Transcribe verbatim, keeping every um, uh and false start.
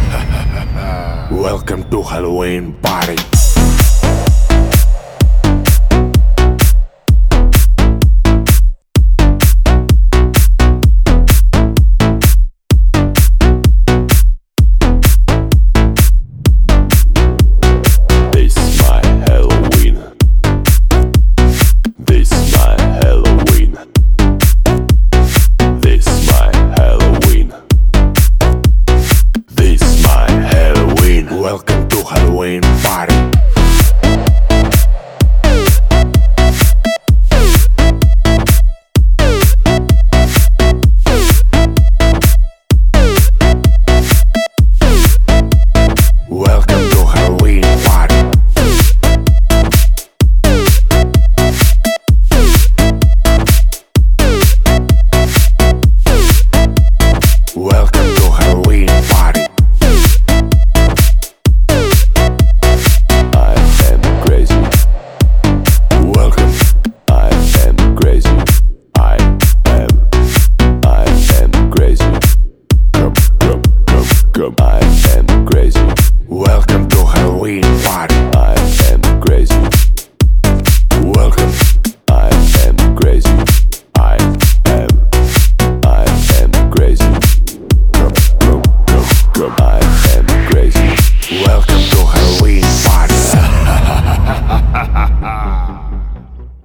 Welcome to Halloween party. This is my Halloween. This is my Halloween. This is my Halloween. This is my Halloween. Welcome to Halloween party. Welcome to Halloween party. Welcome to Halloween party. I am crazy. Welcome. I am crazy.